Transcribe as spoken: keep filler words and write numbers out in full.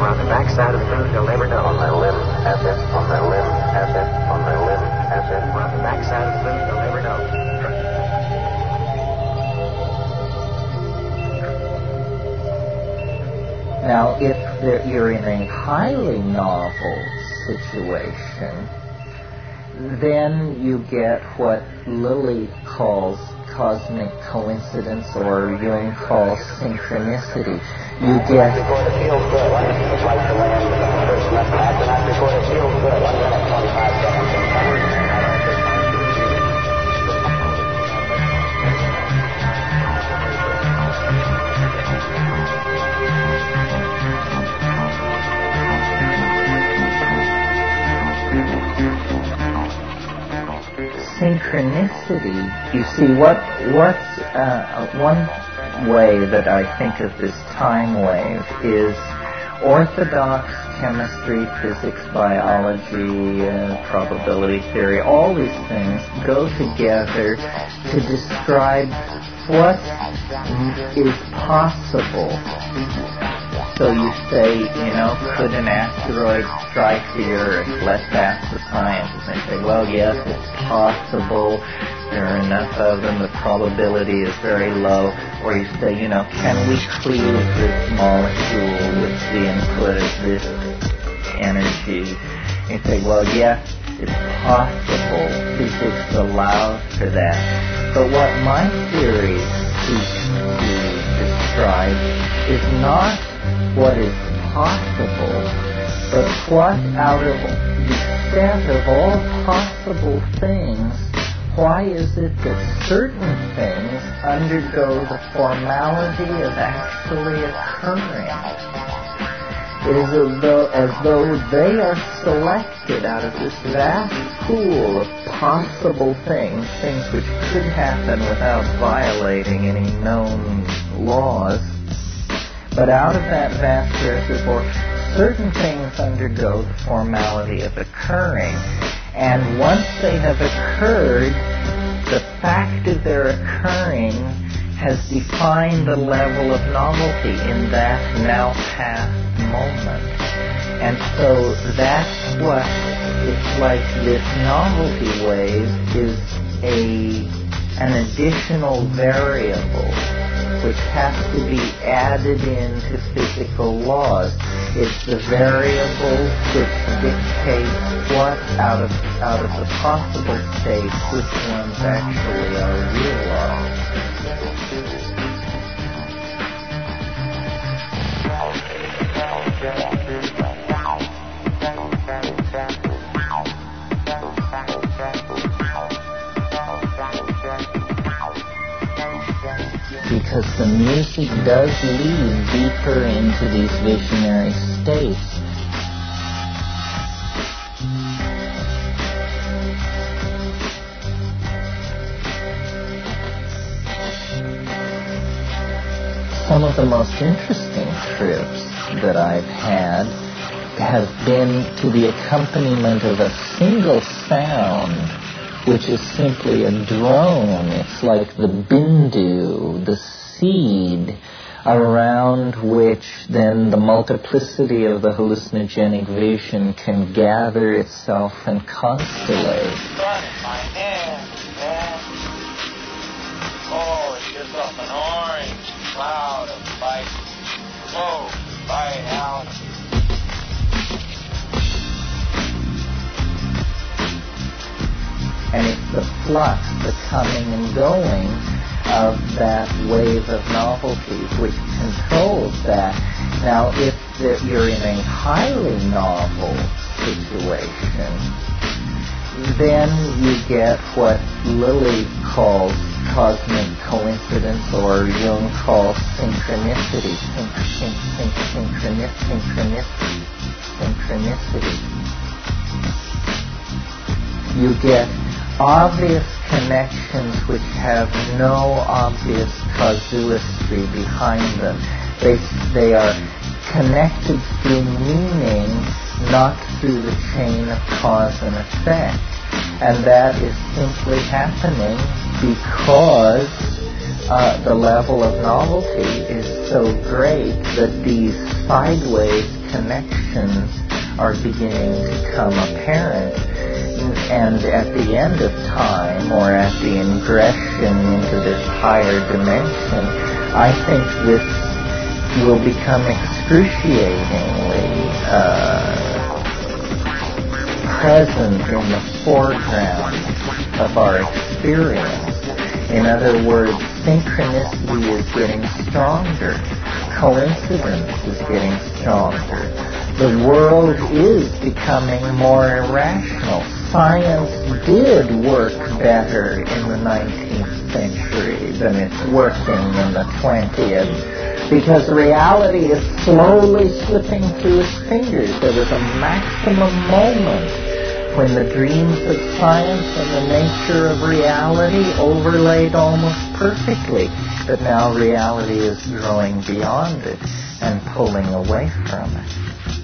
We're on the backside of the moon, you'll never know. On their limb, as if, on their limb, as if, on their limb, as if. We're on the backside of the moon, you'll never know. Now, if there, you're in a highly novel situation, then you get what Lilly calls cosmic coincidence, or Jung calls synchronicity. You get... Before it feels good, one minute it's like the land with the first left half, and not before it feels good, one minute, twenty-five seconds. Synchronicity, you see, what what's uh, one way that I think of this time wave is orthodox chemistry, physics, biology, uh, probability theory. All these things go together to describe what is possible. So you say, you know, could an asteroid strike the Earth? Let's ask the scientists. And say, well, yes, it's possible. There are enough of them. The probability is very low. Or you say, you know, can we cleave this molecule with the input of this energy? And you say, well, yes, it's possible. Physics allows for that. But what my theory seeks to describe is not what is possible, but what out of the set of all possible things, why is it that certain things undergo the formality of actually occurring? It is as though, as though they are selected out of this vast pool of possible things, things which could happen without violating any known laws. But out of that vast reservoir, certain things undergo the formality of occurring. And once they have occurred, the fact of their occurring has defined the level of novelty in that now past moment. And so that's what it's like. This novelty wave is a an additional variable which has to be added into physical laws. It's the variable which dictates what out of out of the possible states, which ones actually are realized. Because the music does lead deeper into these visionary states. Some of the most interesting trips that I've had have been to the accompaniment of a single sound, which is simply a drone. It's like the bindu, the seed, around which then the multiplicity of the hallucinogenic vision can gather itself and constellate. My hand, man. Oh, it's just up an orange cloud of light. Whoa, right out. And it's the flux, the coming and going of that wave of novelty which controls that. Now, if there, you're in a highly novel situation, then you get what Lilly calls cosmic coincidence, or Jung calls synchronicity. Syn- syn- syn- synchronicity. Synchronicity. Synchronicity. You get obvious connections which have no obvious casuistry behind them. They, they are connected through meaning, not through the chain of cause and effect. And that is simply happening because uh, the level of novelty is so great that these sideways connections are beginning to come apparent. And at the end of time, or at the ingression into this higher dimension, I think this will become excruciatingly uh, present in the foreground of our experience. In other words, synchronicity is getting stronger. Coincidence is getting stronger. The world is becoming more irrational. Science did work better in the nineteenth century than it's working in the twentieth, because reality is slowly slipping through its fingers. There was a maximum moment when the dreams of science and the nature of reality overlaid almost perfectly, but now reality is growing beyond it and pulling away from it.